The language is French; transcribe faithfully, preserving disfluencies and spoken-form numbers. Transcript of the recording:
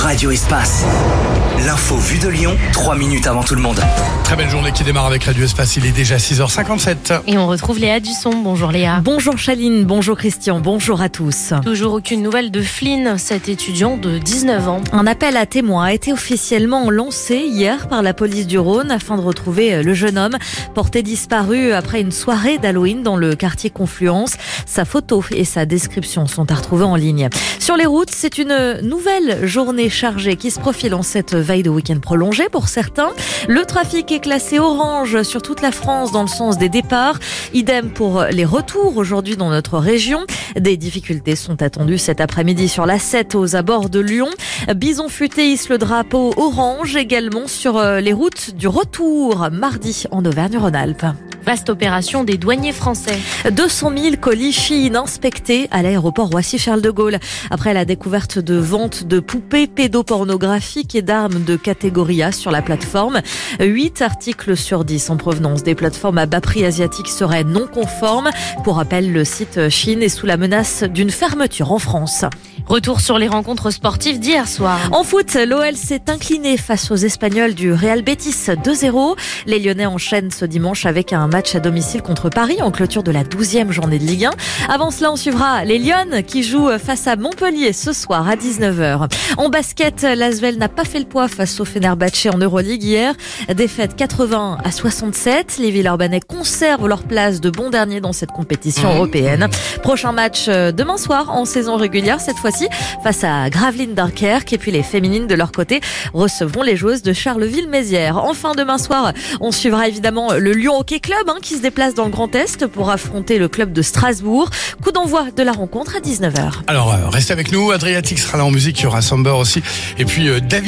Radio Espace. L'info vue de Lyon, trois minutes avant tout le monde. Très belle journée qui démarre avec Radio Espace, il est déjà six heures cinquante-sept. Et on retrouve Léa Dusson. Bonjour Léa. Bonjour Chaline, bonjour Christian, bonjour à tous. Toujours aucune nouvelle de Flynn, cet étudiant de dix-neuf ans. Un appel à témoins a été officiellement lancé hier par la police du Rhône afin de retrouver le jeune homme porté disparu après une soirée d'Halloween dans le quartier Confluence. Sa photo et sa description sont à retrouver en ligne. Sur les routes, c'est une nouvelle journée chargée qui se profile en cette veille de week-end prolongé pour certains. Le trafic est classé orange sur toute la France dans le sens des départs. Idem pour les retours aujourd'hui dans notre région. Des difficultés sont attendues cet après-midi sur l'A sept aux abords de Lyon. Bison Futé hisse le drapeau orange également sur les routes du retour mardi en Auvergne-Rhône-Alpes. Vaste opération des douaniers français. deux cent mille colis Chine inspectés à l'aéroport Roissy-Charles de Gaulle. Après la découverte de ventes de poupées pédopornographiques et d'armes de catégorie A sur la plateforme, huit articles sur dix en provenance des plateformes à bas prix asiatiques seraient non conformes. Pour rappel, le site Chine est sous la menace d'une fermeture en France. Retour sur les rencontres sportives d'hier soir. En foot, l'O L s'est incliné face aux Espagnols du Real Betis deux zéro. Les Lyonnais enchaînent ce dimanche avec un match à domicile contre Paris en clôture de la douzième journée de Ligue un. Avant cela, on suivra les Lyonnes qui jouent face à Montpellier ce soir à dix-neuf heures. En basket, l'Asvel n'a pas fait le poids face au Fenerbahçe en Euroleague hier. Défaite quatre-vingts à soixante-sept. Les Villeurbanais conservent leur place de bon dernier dans cette compétition européenne. Prochain match demain soir en saison régulière, cette fois-ci face à Gravelines Dunkerque. Et puis les féminines de leur côté recevront les joueuses de Charleville-Mézières. Enfin, demain soir, on suivra évidemment le Lyon Hockey Club hein, qui se déplace dans le Grand Est pour affronter le club de Strasbourg. Coup d'envoi de la rencontre à dix-neuf heures. Alors, euh, restez avec nous. Adriatique sera là en musique. Il y aura Samber aussi. Et puis, euh, David